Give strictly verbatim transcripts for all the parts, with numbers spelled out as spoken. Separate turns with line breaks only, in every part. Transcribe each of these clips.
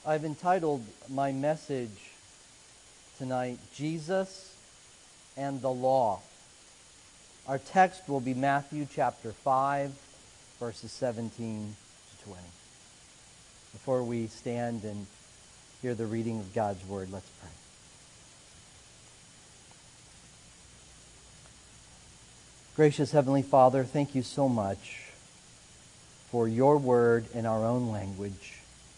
I've entitled my message tonight, Jesus and the Law. Our text will be Matthew chapter five, verses seventeen to twenty. Before we stand and hear the reading of God's Word, let's pray. Gracious Heavenly Father, thank you so much for your Word in our own language,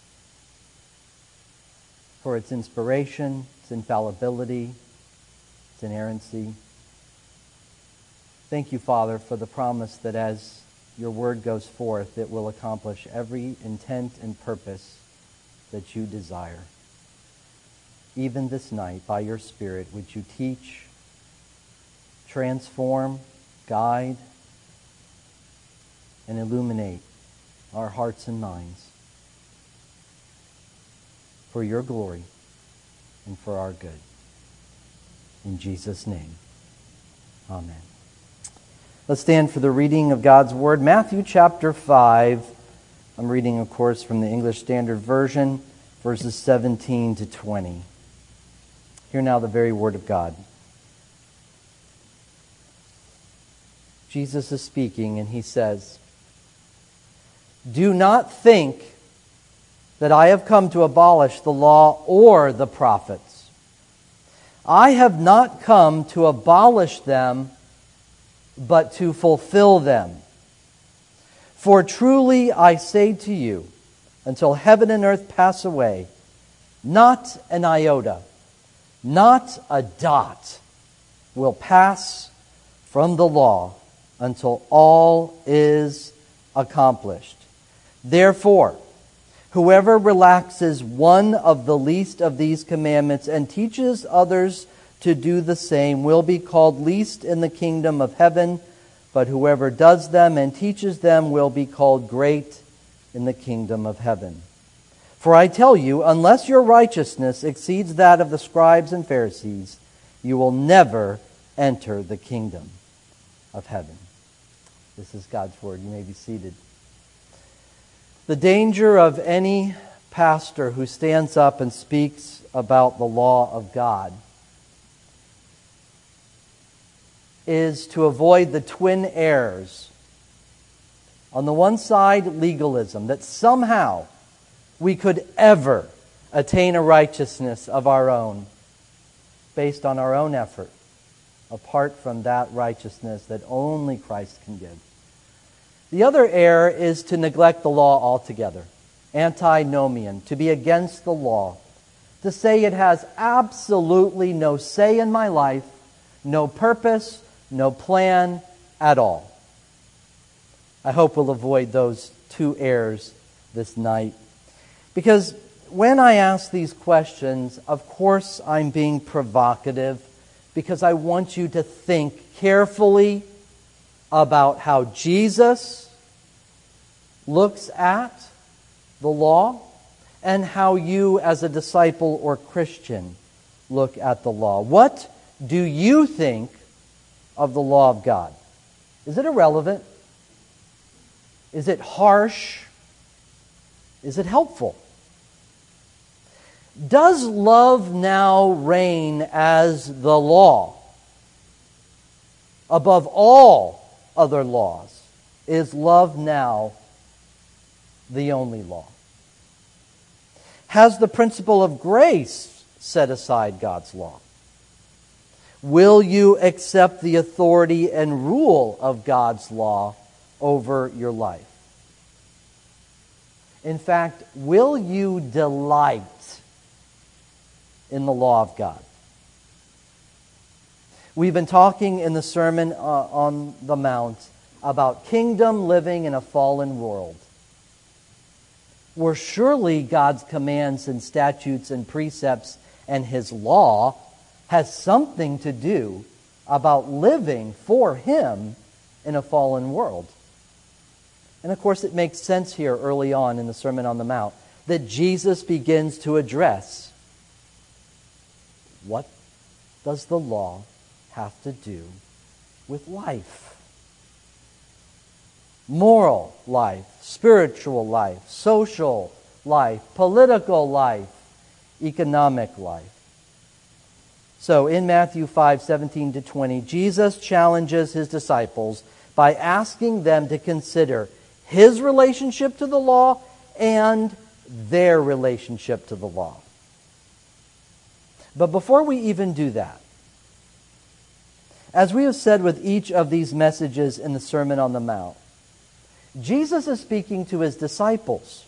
for its inspiration, its infallibility, its inerrancy. Thank you, Father, for the promise that as your word goes forth, it will accomplish every intent and purpose that you desire. Even this night, by your Spirit, would you teach, transform, guide, and illuminate our hearts and minds for your glory and for our good. In Jesus' name, amen. Let's stand for the reading of God's Word. Matthew chapter five. I'm reading, of course, from the English Standard Version, verses seventeen to twenty. Hear now the very Word of God. Jesus is speaking, and he says, "Do not think that I have come to abolish the law or the prophets. I have not come to abolish them, but to fulfill them. For truly I say to you, until heaven and earth pass away, not an iota, not a dot will pass from the law until all is accomplished. Therefore, whoever relaxes one of the least of these commandments and teaches others to do the same will be called least in the kingdom of heaven, but whoever does them and teaches them will be called great in the kingdom of heaven. For I tell you, unless your righteousness exceeds that of the scribes and Pharisees, you will never enter the kingdom of heaven." This is God's word. You may be seated. The danger of any pastor who stands up and speaks about the law of God is to avoid the twin errors. On the one side, legalism, that somehow we could ever attain a righteousness of our own based on our own effort, apart from that righteousness that only Christ can give. The other error is to neglect the law altogether. Antinomian, to be against the law. To say it has absolutely no say in my life, no purpose, no plan at all. I hope we'll avoid those two errors this night. Because when I ask these questions, of course I'm being provocative, because I want you to think carefully about how Jesus looks at the law and how you as a disciple or Christian look at the law. What do you think of the law of God? Is it irrelevant? Is it harsh? Is it helpful? Does love now reign as the law above all other laws? Is love now the only law? Has the principle of grace set aside God's law? Will you accept the authority and rule of God's law over your life? In fact, will you delight in the law of God? We've been talking in the Sermon uh, on the Mount about kingdom living in a fallen world, where surely God's commands and statutes and precepts and His law has something to do about living for Him in a fallen world. And of course it makes sense here early on in the Sermon on the Mount that Jesus begins to address, what does the law have to do with life? Moral life, spiritual life, social, life, political life, economic life. So in Matthew five, seventeen to twenty, Jesus challenges his disciples by asking them to consider his relationship to the law and their relationship to the law. But before we even do that, as we have said with each of these messages in the Sermon on the Mount, Jesus is speaking to his disciples.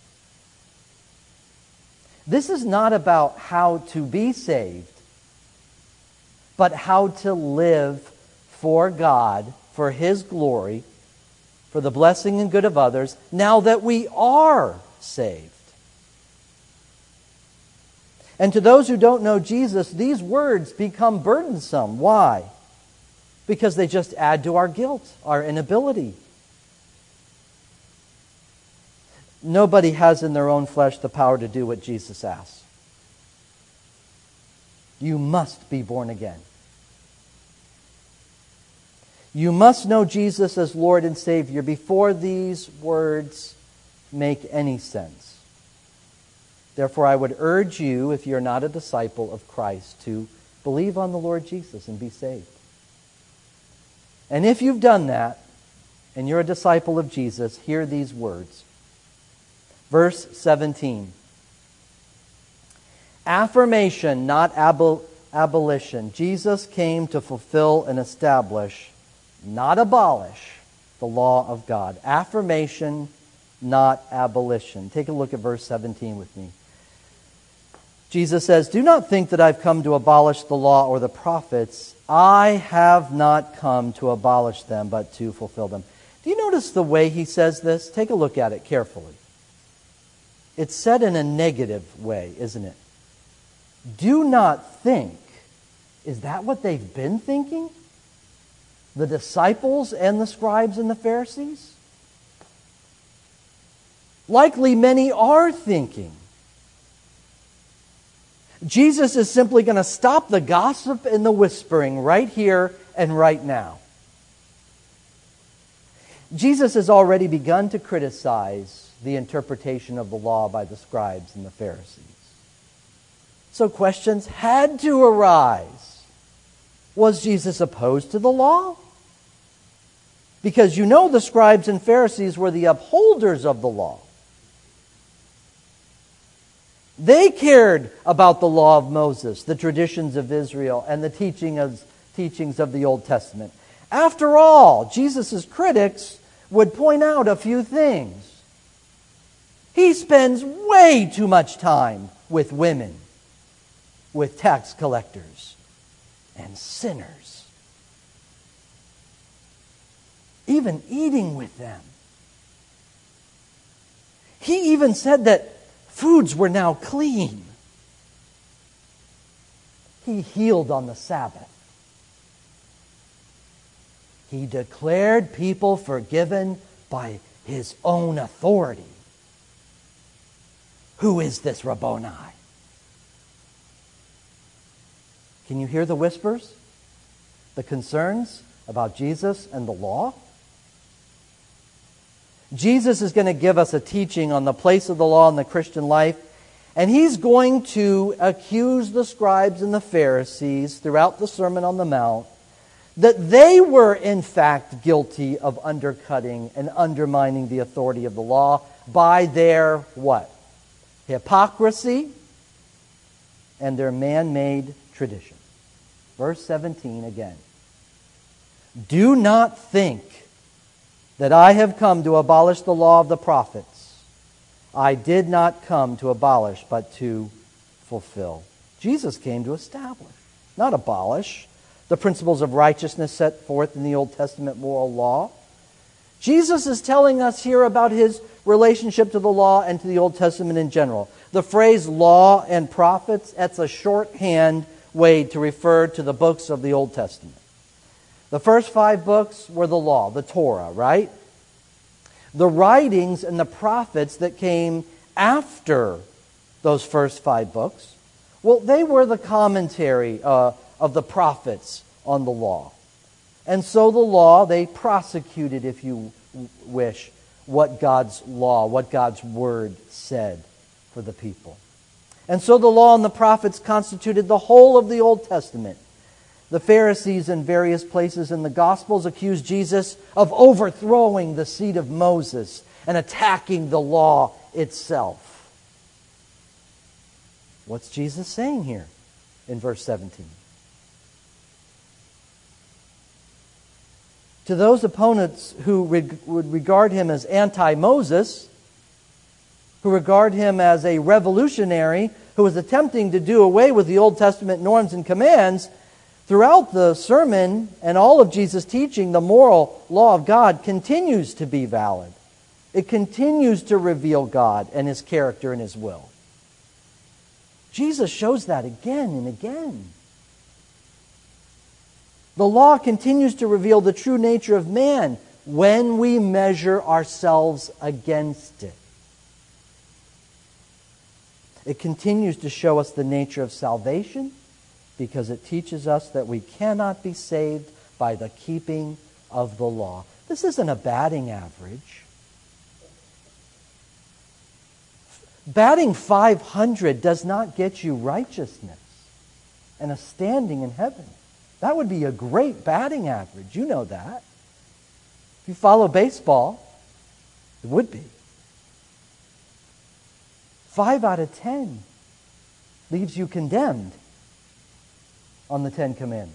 This is not about how to be saved, but how to live for God, for his glory, for the blessing and good of others, now that we are saved. And to those who don't know Jesus, these words become burdensome. Why? Because they just add to our guilt, our inability. Nobody has in their own flesh the power to do what Jesus asks. You must be born again. You must know Jesus as Lord and Savior before these words make any sense. Therefore, I would urge you, if you're not a disciple of Christ, to believe on the Lord Jesus and be saved. And if you've done that, and you're a disciple of Jesus, hear these words. Verse seventeen. Affirmation, not abol- abolition. Jesus came to fulfill and establish, not abolish, the law of God. Affirmation, not abolition. Take a look at verse seventeen with me. Jesus says, "Do not think that I've come to abolish the law or the prophets. I have not come to abolish them, but to fulfill them." Do you notice the way he says this? Take a look at it carefully. It's said in a negative way, isn't it? Do not think. Is that what they've been thinking? The disciples and the scribes and the Pharisees? Likely many are thinking. Jesus is simply going to stop the gossip and the whispering right here and right now. Jesus has already begun to criticize the interpretation of the law by the scribes and the Pharisees. So questions had to arise. Was Jesus opposed to the law? Because you know the scribes and Pharisees were the upholders of the law. They cared about the law of Moses, the traditions of Israel, and the teaching of, teachings of the Old Testament. After all, Jesus' critics would point out a few things. He spends way too much time with women, with tax collectors, and sinners. Even eating with them. He even said that foods were now clean. He healed on the Sabbath. He declared people forgiven by his own authority. Who is this Rabboni? Can you hear the whispers? The concerns about Jesus and the law? Jesus is going to give us a teaching on the place of the law in the Christian life, and he's going to accuse the scribes and the Pharisees throughout the Sermon on the Mount that they were in fact guilty of undercutting and undermining the authority of the law by their what? Hypocrisy and their man-made tradition. Verse seventeen again. Do not think that I have come to abolish the law of the prophets. I did not come to abolish, but to fulfill. Jesus came to establish, not abolish, the principles of righteousness set forth in the Old Testament moral law. Jesus is telling us here about his relationship to the law and to the Old Testament in general. The phrase law and prophets, that's a shorthand way to refer to the books of the Old Testament. The first five books were the law, the Torah, right? The writings and the prophets that came after those first five books, well, they were the commentary uh, of the prophets on the law. And so the law, they prosecuted, if you wish, what God's law, what God's word said for the people. And so the law and the prophets constituted the whole of the Old Testament. The Pharisees in various places in the Gospels accused Jesus of overthrowing the seat of Moses and attacking the law itself. What's Jesus saying here in verse seventeen? To those opponents who reg- would regard him as anti-Moses, who regard him as a revolutionary who is attempting to do away with the Old Testament norms and commands, throughout the sermon and all of Jesus' teaching, the moral law of God continues to be valid. It continues to reveal God and His character and His will. Jesus shows that again and again. The law continues to reveal the true nature of man when we measure ourselves against it. It continues to show us the nature of salvation because it teaches us that we cannot be saved by the keeping of the law. This isn't a batting average. Batting five hundred does not get you righteousness and a standing in heaven. That would be a great batting average. You know that. If you follow baseball, it would be. Five out of ten leaves you condemned on the Ten Commandments.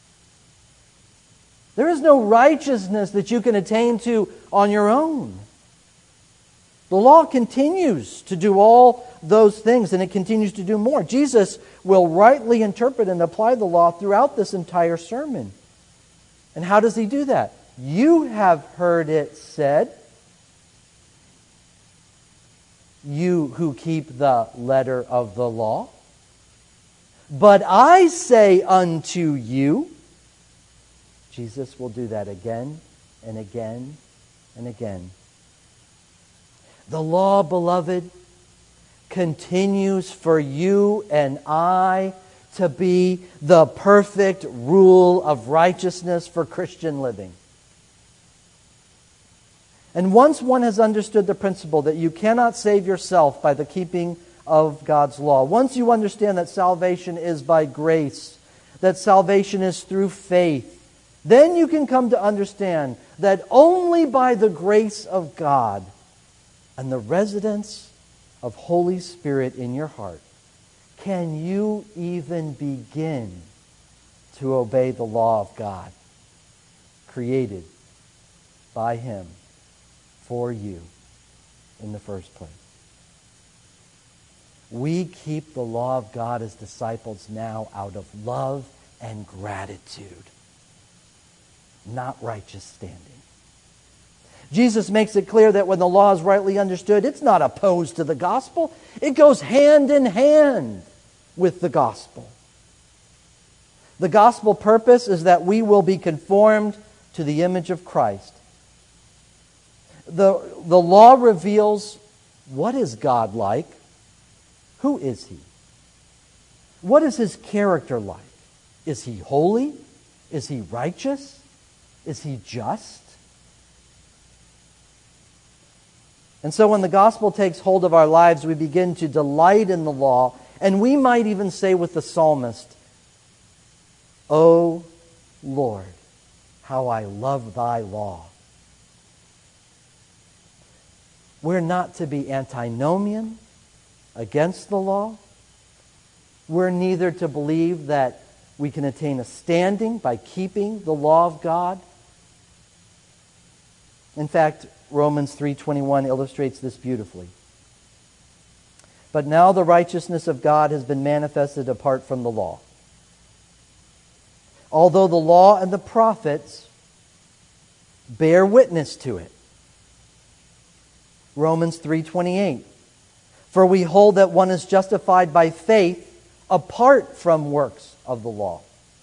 There is no righteousness that you can attain to on your own. The law continues to do all those things, and it continues to do more. Jesus will rightly interpret and apply the law throughout this entire sermon. And how does He do that? You have heard it said, you who keep the letter of the law. But I say unto you, Jesus will do that again and again and again. The law, beloved, continues for you and I to be the perfect rule of righteousness for Christian living. And once one has understood the principle that you cannot save yourself by the keeping of God's law, once you understand that salvation is by grace, that salvation is through faith, then you can come to understand that only by the grace of God and the residence of Holy Spirit in your heart can you even begin to obey the law of God, created by Him for you in the first place. We keep the law of God as disciples now out of love and gratitude, not righteous standing. Jesus makes it clear that when the law is rightly understood, it's not opposed to the gospel. It goes hand in hand with the gospel. The gospel purpose is that we will be conformed to the image of Christ. The, the law reveals what is God like? Who is He? What is His character like? Is He holy? Is He righteous? Is He just? And so when the gospel takes hold of our lives, we begin to delight in the law, and we might even say with the psalmist, "O Lord, how I love Thy law." We're not to be antinomian against the law. We're neither to believe that we can attain a standing by keeping the law of God. In fact, Romans three twenty-one illustrates this beautifully. But now the righteousness of God has been manifested apart from the law. Although the law and the prophets bear witness to it. Romans three twenty-eight. For we hold that one is justified by faith apart from works of the law.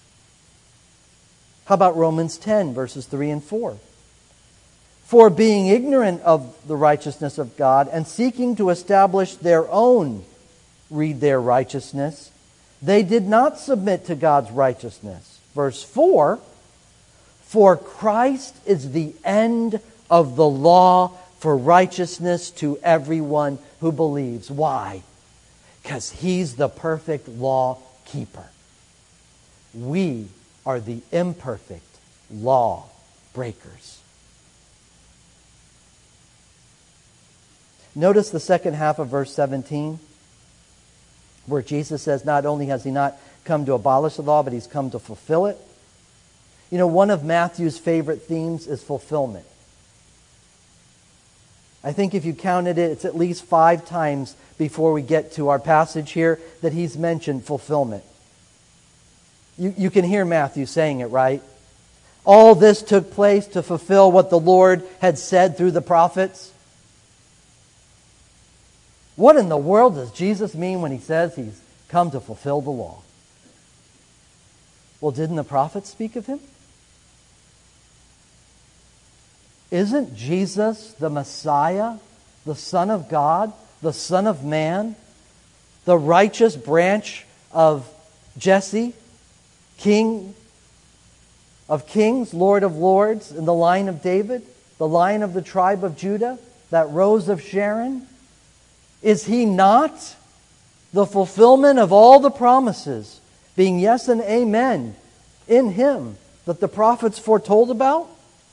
How about Romans ten, verses three and four? For being ignorant of the righteousness of God and seeking to establish their own, read their righteousness, they did not submit to God's righteousness. Verse four, for Christ is the end of the law for righteousness to everyone who believes. Why? Because He's the perfect law keeper. We are the imperfect law breakers. Notice the second half of verse seventeen, where Jesus says not only has He not come to abolish the law, but He's come to fulfill it. You know, one of Matthew's favorite themes is fulfillment. I think if you counted it, it's at least five times before we get to our passage here that he's mentioned fulfillment. You, you can hear Matthew saying it, right? All this took place to fulfill what the Lord had said through the prophets. What in the world does Jesus mean when He says He's come to fulfill the law? Well, didn't the prophets speak of Him? Isn't Jesus the Messiah, the Son of God, the Son of Man, the righteous branch of Jesse, King of kings, Lord of lords, in the line of David, the Lion of the tribe of Judah, that Rose of Sharon? Is He not the fulfillment of all the promises, being yes and amen in Him that the prophets foretold about?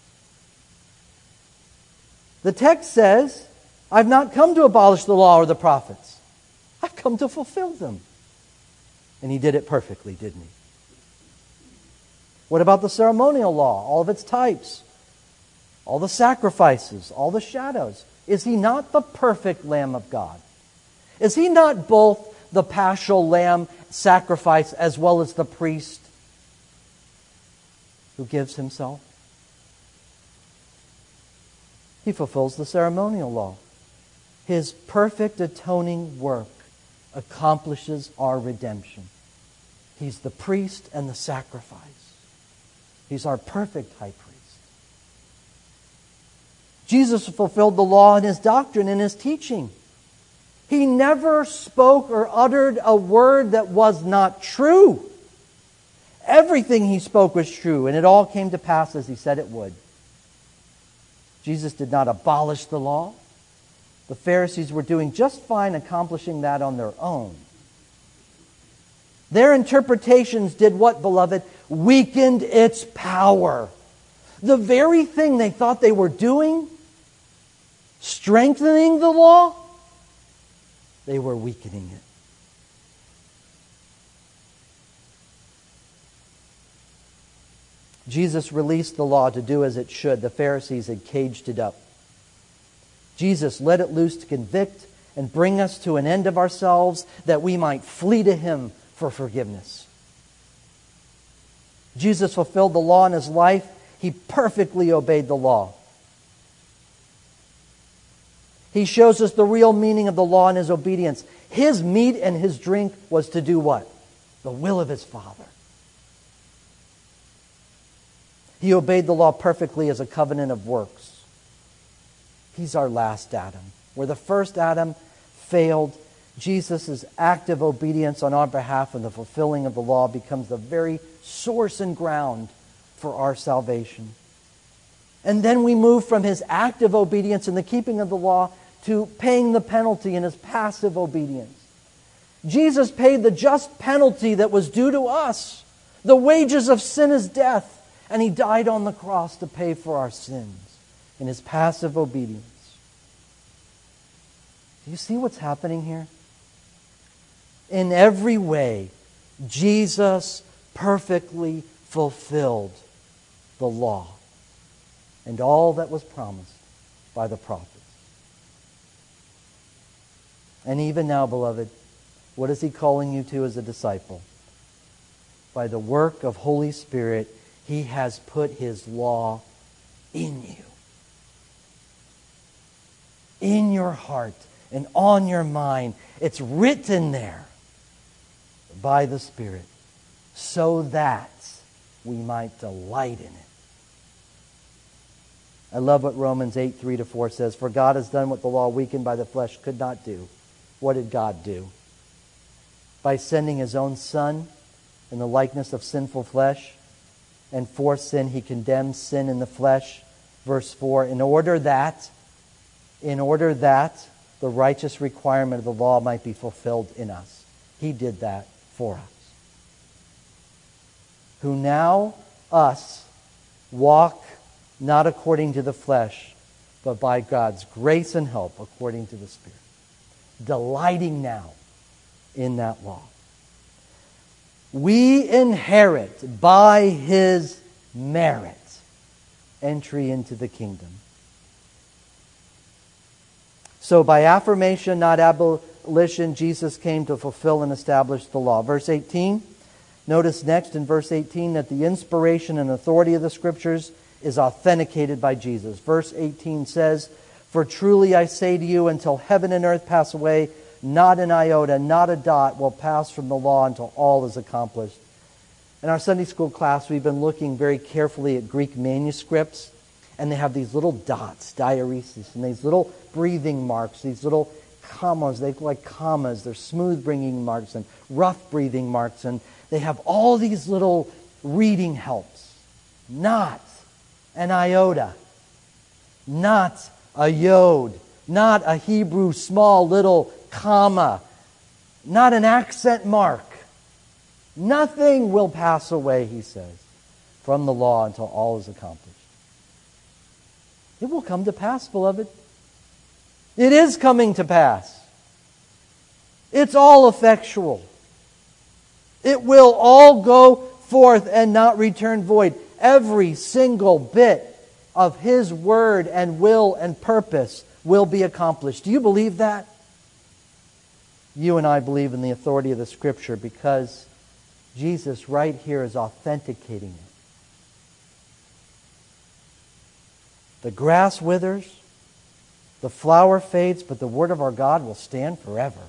The text says, I've not come to abolish the law or the prophets. I've come to fulfill them. And He did it perfectly, didn't He? What about the ceremonial law, all of its types, all the sacrifices, all the shadows? Is He not the perfect Lamb of God? Is He not both the paschal lamb sacrifice as well as the priest who gives Himself? He fulfills the ceremonial law. His perfect atoning work accomplishes our redemption. He's the priest and the sacrifice. He's our perfect high priest. Jesus fulfilled the law in His doctrine and His teaching. He never spoke or uttered a word that was not true. Everything He spoke was true, and it all came to pass as He said it would. Jesus did not abolish the law. The Pharisees were doing just fine accomplishing that on their own. Their interpretations did what, beloved? Weakened its power. The very thing they thought they were doing, strengthening the law, they were weakening it. Jesus released the law to do as it should. The Pharisees had caged it up. Jesus let it loose to convict and bring us to an end of ourselves that we might flee to Him for forgiveness. Jesus fulfilled the law in His life. He perfectly obeyed the law. He shows us the real meaning of the law in His obedience. His meat and His drink was to do what? The will of His Father. He obeyed the law perfectly as a covenant of works. He's our last Adam. Where the first Adam failed, Jesus' active obedience on our behalf and the fulfilling of the law becomes the very source and ground for our salvation. And then we move from His active obedience in the keeping of the law to paying the penalty in His passive obedience. Jesus paid the just penalty that was due to us. The wages of sin is death. And He died on the cross to pay for our sins in His passive obedience. Do you see what's happening here? In every way, Jesus perfectly fulfilled the law and all that was promised by the prophets. And even now, beloved, what is He calling you to as a disciple? By the work of Holy Spirit, He has put His law in you. In your heart and on your mind. It's written there by the Spirit so that we might delight in it. I love what Romans eight, three to four says. For God has done what the law weakened by the flesh could not do. What did God do? By sending His own Son in the likeness of sinful flesh, and for sin, He condemned sin in the flesh. Verse four, in order that in order that the righteous requirement of the law might be fulfilled in us. He did that for us. Who now, us, walk not according to the flesh, but by God's grace and help according to the Spirit. Delighting now in that law. We inherit by His merit entry into the kingdom. So by affirmation, not abolition, Jesus came to fulfill and establish the law. Verse eighteen, notice next in verse eighteen that the inspiration and authority of the Scriptures is authenticated by Jesus. Verse eighteen says, "For truly I say to you, until heaven and earth pass away, not an iota, not a dot will pass from the law until all is accomplished." In our Sunday school class, we've been looking very carefully at Greek manuscripts, and they have these little dots, diaeresis, and these little breathing marks, these little commas. They look like commas. They're smooth breathing marks and rough breathing marks, and they have all these little reading helps. Not an iota, not a yod, not a Hebrew small little comma, not an accent mark. Nothing will pass away, he says, from the law until all is accomplished. It will come to pass, beloved. It is coming to pass. It's all effectual. It will all go forth and not return void. Every single bit of His word and will and purpose will be accomplished. Do you believe that? You and I believe in the authority of the Scripture because Jesus right here is authenticating it. The grass withers, the flower fades, but the word of our God will stand forever.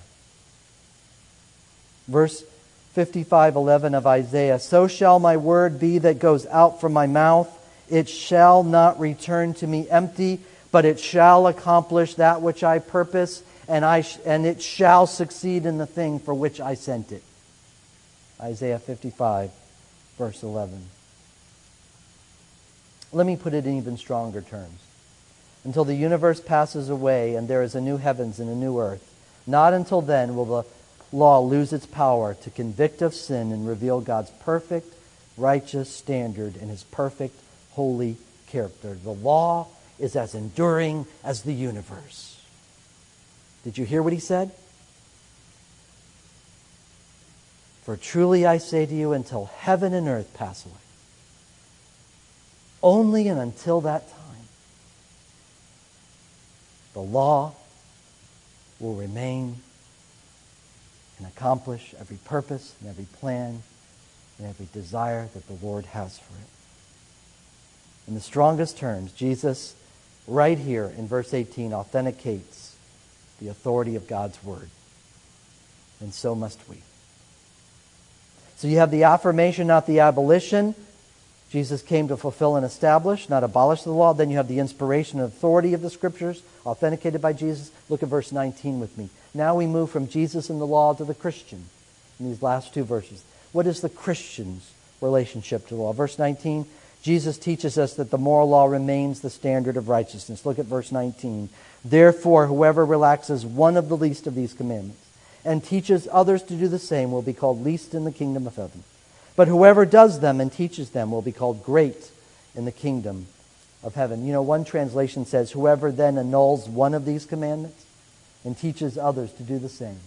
Verse fifty-five eleven of Isaiah, "So shall my word be that goes out from my mouth. It shall not return to me empty, but it shall accomplish that which I purpose, and I sh- and it shall succeed in the thing for which I sent it." Isaiah fifty-five, verse eleven. Let me put it in even stronger terms. Until the universe passes away and there is a new heavens and a new earth, not until then will the law lose its power to convict of sin and reveal God's perfect, righteous standard and His perfect, holy character. The law is as enduring as the universe. Did you hear what he said? "For truly I say to you, until heaven and earth pass away." Only and until that time, the law will remain and accomplish every purpose and every plan and every desire that the Lord has for it. In the strongest terms, Jesus, right here in verse eighteen, authenticates the authority of God's Word. And so must we. So you have the affirmation, not the abolition. Jesus came to fulfill and establish, not abolish the law. Then you have the inspiration and authority of the Scriptures, authenticated by Jesus. Look at verse nineteen with me. Now we move from Jesus and the law to the Christian in these last two verses. What is the Christian's relationship to the law? Verse nineteen, Jesus teaches us that the moral law remains the standard of righteousness. Look at verse nineteen. "Therefore, whoever relaxes one of the least of these commandments and teaches others to do the same will be called least in the kingdom of heaven. But whoever does them and teaches them will be called great in the kingdom of heaven." You know, one translation says, "Whoever then annuls one of these commandments and teaches others to do the same."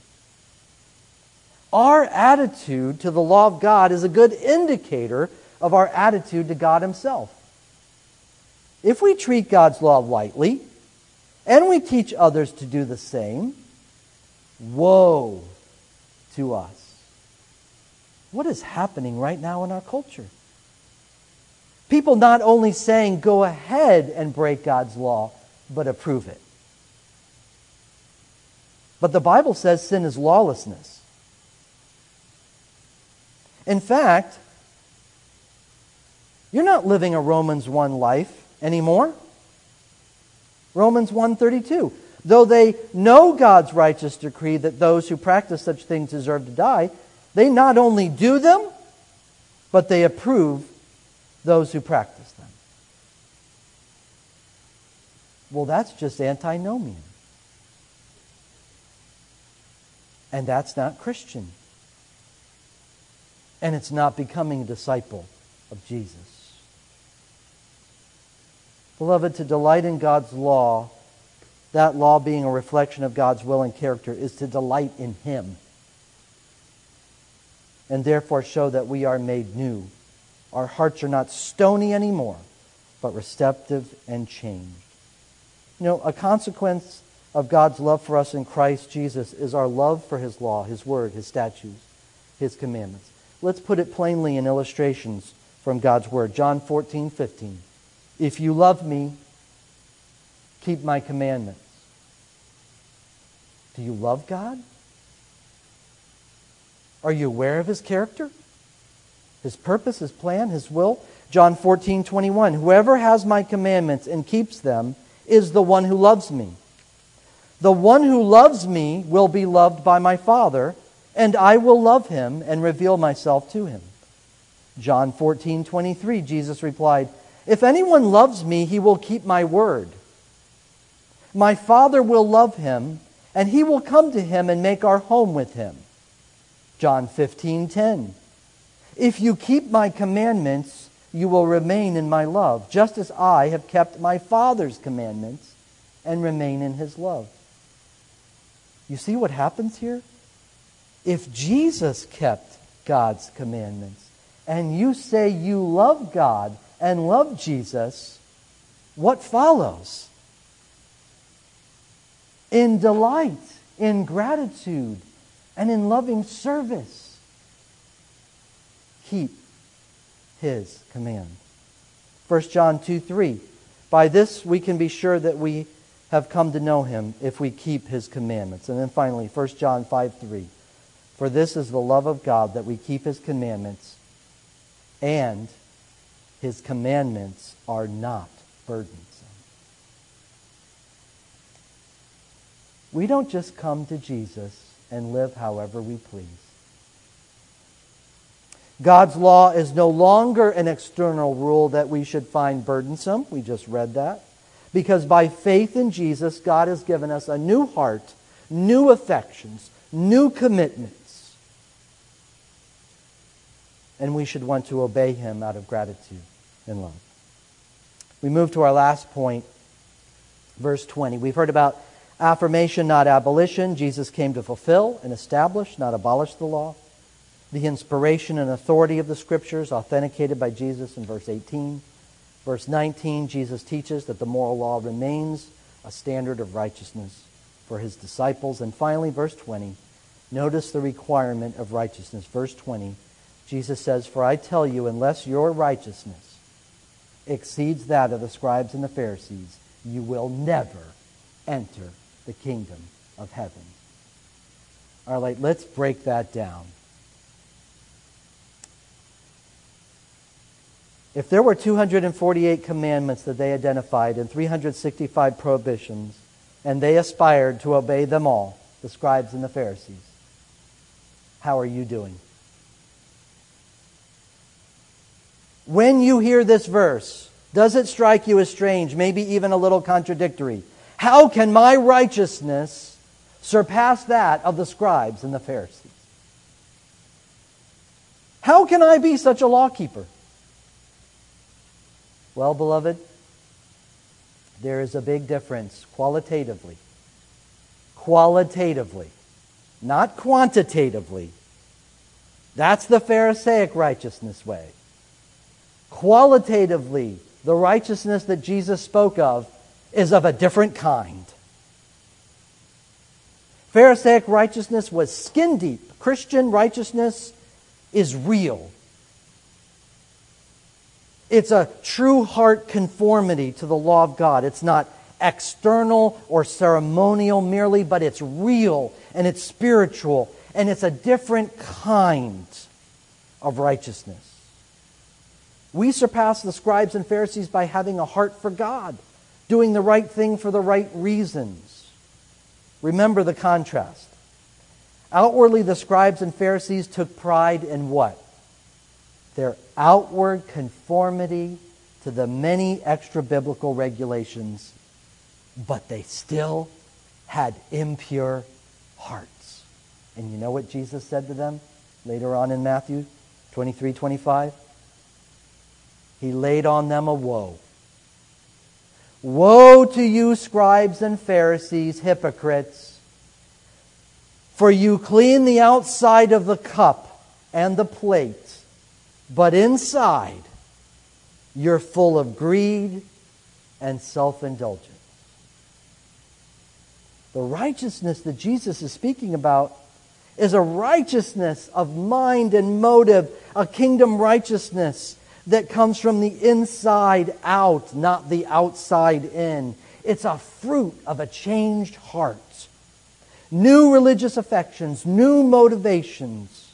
Our attitude to the law of God is a good indicator of our attitude to God Himself. If we treat God's law lightly and we teach others to do the same, woe to us. What is happening right now in our culture? People not only saying, go ahead and break God's law, but approve it. But the Bible says sin is lawlessness. In fact, you're not living a Romans one life anymore. Romans one thirty-two. Though they know God's righteous decree that those who practice such things deserve to die, they not only do them, but they approve those who practice them. Well, that's just antinomian. And that's not Christian. And it's not becoming a disciple of Jesus. Beloved, to delight in God's law, that law being a reflection of God's will and character, is to delight in Him. And therefore show that we are made new. Our hearts are not stony anymore, but receptive and changed. You know, a consequence of God's love for us in Christ Jesus is our love for His law, His word, His statutes, His commandments. Let's put it plainly in illustrations from God's word. John fourteen fifteen. If you love me, keep my commandments. Do you love God? Are you aware of His character? His purpose, His plan, His will? John fourteen twenty-one. Whoever has my commandments and keeps them is the one who loves me. The one who loves me will be loved by my Father, and I will love him and reveal myself to him. John fourteen twenty-three, Jesus replied, if anyone loves me, he will keep my word. My Father will love him, and he will come to him and make our home with him. John fifteen ten, if you keep my commandments, you will remain in my love, just as I have kept my Father's commandments and remain in His love. You see what happens here? If Jesus kept God's commandments, and you say you love God and love Jesus, what follows? In delight, in gratitude, and in loving service, keep His command. First John two three. By this we can be sure that we have come to know Him if we keep His commandments. And then finally, First John five three. For this is the love of God, that we keep His commandments, and His commandments are not burdensome. We don't just come to Jesus and live however we please. God's law is no longer an external rule that we should find burdensome. We just read that. Because by faith in Jesus, God has given us a new heart, new affections, new commitments. And we should want to obey Him out of gratitude and love. We move to our last point, verse twenty. We've heard about affirmation, not abolition. Jesus came to fulfill and establish, not abolish the law. The inspiration and authority of the Scriptures, authenticated by Jesus in verse eighteen. Verse nineteen, Jesus teaches that the moral law remains a standard of righteousness for His disciples. And finally, verse twenty, notice the requirement of righteousness. Verse twenty, Jesus says, for I tell you, unless your righteousness exceeds that of the scribes and the Pharisees, you will never enter the kingdom of heaven. All right, let's break that down. If there were two hundred forty-eight commandments that they identified and three hundred sixty-five prohibitions, and they aspired to obey them all, the scribes and the Pharisees, how are you doing? When you hear this verse, does it strike you as strange, maybe even a little contradictory? How can my righteousness surpass that of the scribes and the Pharisees? How can I be such a lawkeeper? Well, beloved, there is a big difference qualitatively. Qualitatively, not quantitatively. That's the Pharisaic righteousness way. Qualitatively, the righteousness that Jesus spoke of is of a different kind. Pharisaic righteousness was skin deep. Christian righteousness is real. It's a true heart conformity to the law of God. It's not external or ceremonial merely, but it's real and it's spiritual, and it's a different kind of righteousness. We surpass the scribes and Pharisees by having a heart for God, doing the right thing for the right reasons. Remember the contrast. Outwardly, the scribes and Pharisees took pride in what? Their outward conformity to the many extra-biblical regulations but they still had impure hearts. And you know what Jesus said to them later on in Matthew twenty-three twenty-five? He laid on them a woe. Woe to you, scribes and Pharisees, hypocrites! For you clean the outside of the cup and the plate, but inside you're full of greed and self-indulgence. The righteousness that Jesus is speaking about is a righteousness of mind and motive, a kingdom righteousness that comes from the inside out, not the outside in. It's a fruit of a changed heart. New religious affections, new motivations.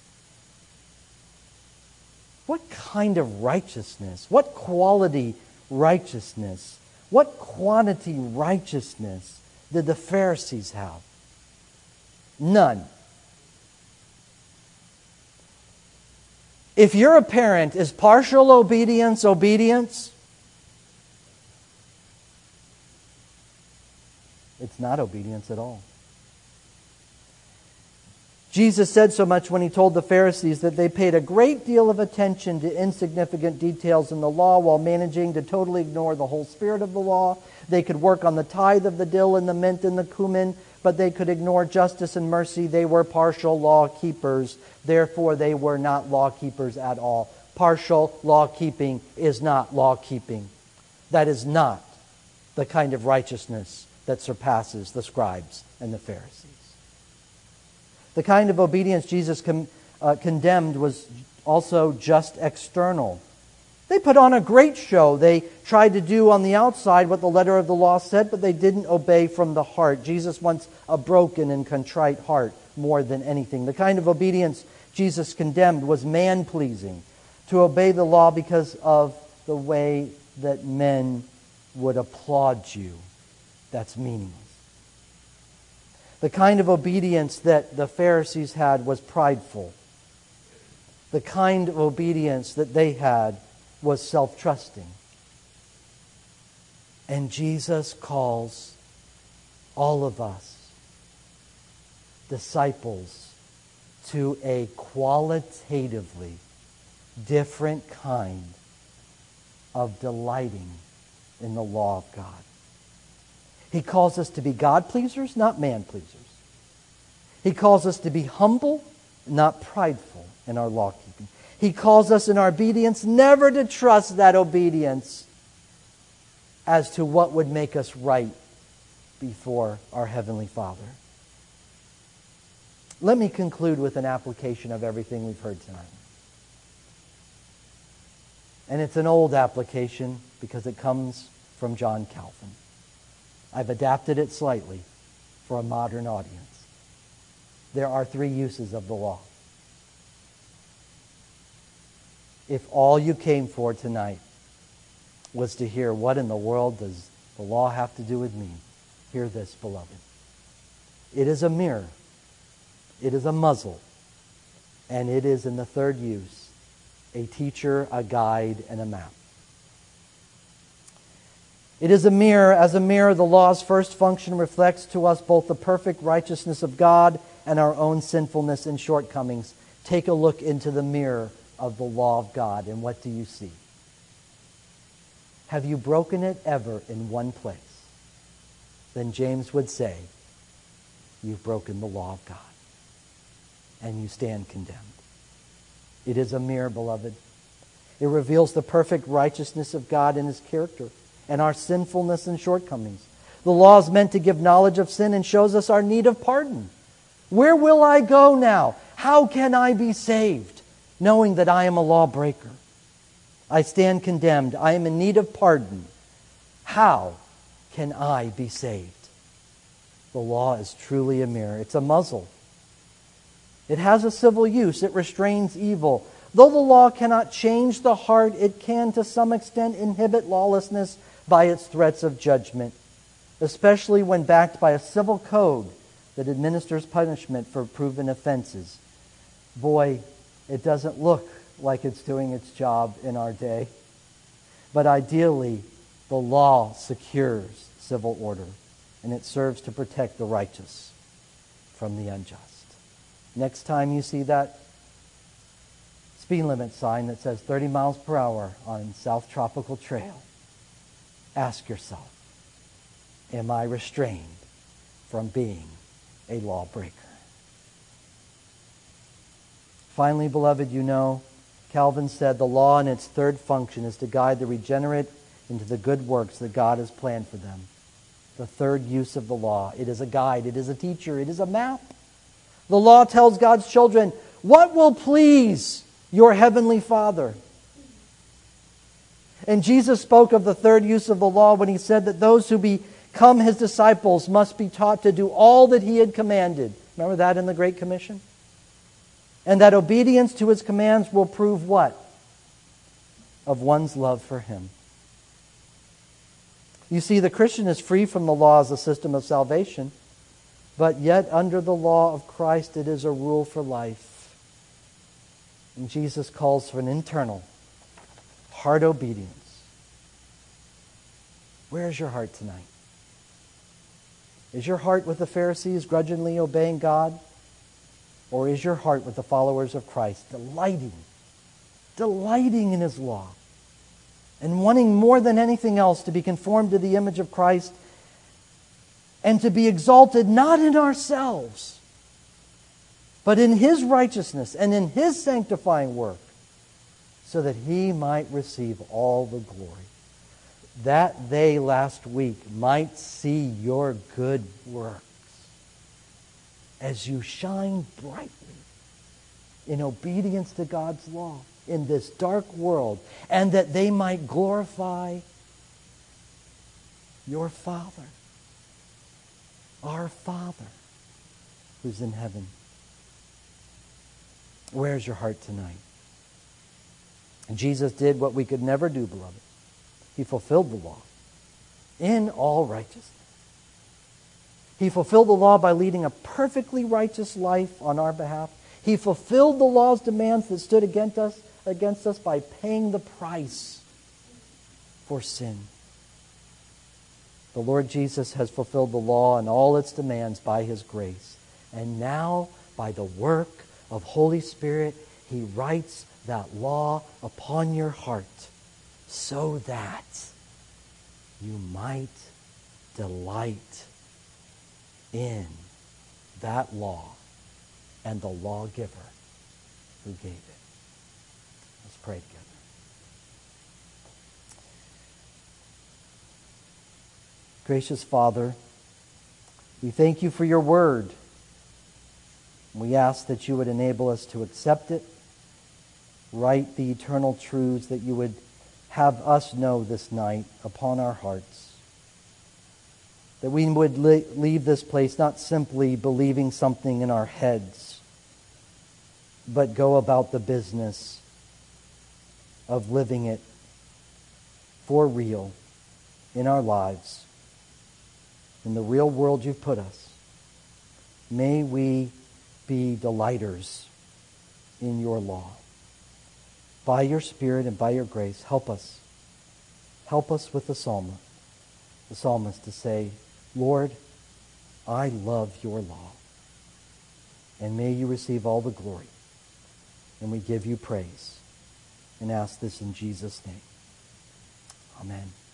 What kind of righteousness? What quality righteousness? What quantity righteousness did the Pharisees have? None. If you're a parent, is partial obedience obedience? It's not obedience at all. Jesus said so much when he told the Pharisees that they paid a great deal of attention to insignificant details in the law while managing to totally ignore the whole spirit of the law. They could work on the tithe of the dill and the mint and the cumin, but they could ignore justice and mercy. They were partial law keepers. Therefore, they were not law keepers at all. Partial law keeping is not law keeping. That is not the kind of righteousness that surpasses the scribes and the Pharisees. The kind of obedience Jesus con- uh, condemned was also just external. They put on a great show. They tried to do on the outside what the letter of the law said, but they didn't obey from the heart. Jesus wants a broken and contrite heart more than anything. The kind of obedience Jesus condemned was man-pleasing, to obey the law because of the way that men would applaud you. That's meaningless. The kind of obedience that the Pharisees had was prideful. The kind of obedience that they had was self-trusting. And Jesus calls all of us disciples to a qualitatively different kind of delighting in the law of God. He calls us to be God-pleasers, not man-pleasers. He calls us to be humble, not prideful in our law-keeping. He calls us in our obedience never to trust that obedience as to what would make us right before our Heavenly Father. Let me conclude with an application of everything we've heard tonight. And it's an old application because it comes from John Calvin. I've adapted it slightly for a modern audience. There are three uses of the law. If all you came for tonight was to hear what in the world does the law have to do with me, hear this, beloved. It is a mirror. It is a muzzle. And it is, in the third use, a teacher, a guide, and a map. It is a mirror. As a mirror, the law's first function reflects to us both the perfect righteousness of God and our own sinfulness and shortcomings. Take a look into the mirror of the law of God, and what do you see? Have you broken it ever in one place? Then James would say, you've broken the law of God, and you stand condemned. It is a mirror, beloved. It reveals the perfect righteousness of God and His character, and our sinfulness and shortcomings. The law is meant to give knowledge of sin and shows us our need of pardon. Where will I go now? How can I be saved, knowing that I am a lawbreaker? I stand condemned. I am in need of pardon. How can I be saved? The law is truly a mirror. It's a muzzle. It has a civil use. It restrains evil. Though the law cannot change the heart, it can to some extent inhibit lawlessness by its threats of judgment, especially when backed by a civil code that administers punishment for proven offenses. Boy, it doesn't look like it's doing its job in our day. But ideally, the law secures civil order, and it serves to protect the righteous from the unjust. Next time you see that speed limit sign that says thirty miles per hour on South Tropical Trail, ask yourself, am I restrained from being a lawbreaker? Finally, beloved, you know, Calvin said the law in its third function is to guide the regenerate into the good works that God has planned for them. The third use of the law. It is a guide. It is a teacher. It is a map. The law tells God's children what will please your heavenly Father. And Jesus spoke of the third use of the law when he said that those who become his disciples must be taught to do all that he had commanded. Remember that in the Great Commission? And that obedience to his commands will prove what? Of one's love for him. You see, the Christian is free from the law as a system of salvation, but yet under the law of Christ it is a rule for life. And Jesus calls for an internal heart obedience. Where is your heart tonight? Is your heart with the Pharisees grudgingly obeying God? Or is your heart with the followers of Christ, delighting, delighting in his law, and wanting more than anything else to be conformed to the image of Christ and to be exalted not in ourselves, but in his righteousness and in his sanctifying work, so that he might receive all the glory? That they last week might see your good works as you shine brightly in obedience to God's law in this dark world, and that they might glorify your Father, our Father, who's in heaven. Where's your heart tonight? And Jesus did what we could never do, beloved. He fulfilled the law in all righteousness. He fulfilled the law by leading a perfectly righteous life on our behalf. He fulfilled the law's demands that stood against us, against us by paying the price for sin. The Lord Jesus has fulfilled the law and all its demands by his grace. And now, by the work of Holy Spirit, he writes that law upon your heart so that you might delight in that law and the lawgiver who gave it. Let's pray together. Gracious Father, we thank you for your word. We ask that you would enable us to accept it, write the eternal truths that you would have us know this night upon our hearts. That we would leave this place not simply believing something in our heads, but go about the business of living it for real in our lives, in the real world you've put us. May we be delighters in your law. By your Spirit and by your grace, help us. Help us with the psalmist, the psalmist to say, Lord, I love your law. And may you receive all the glory. And we give you praise and ask this in Jesus' name. Amen.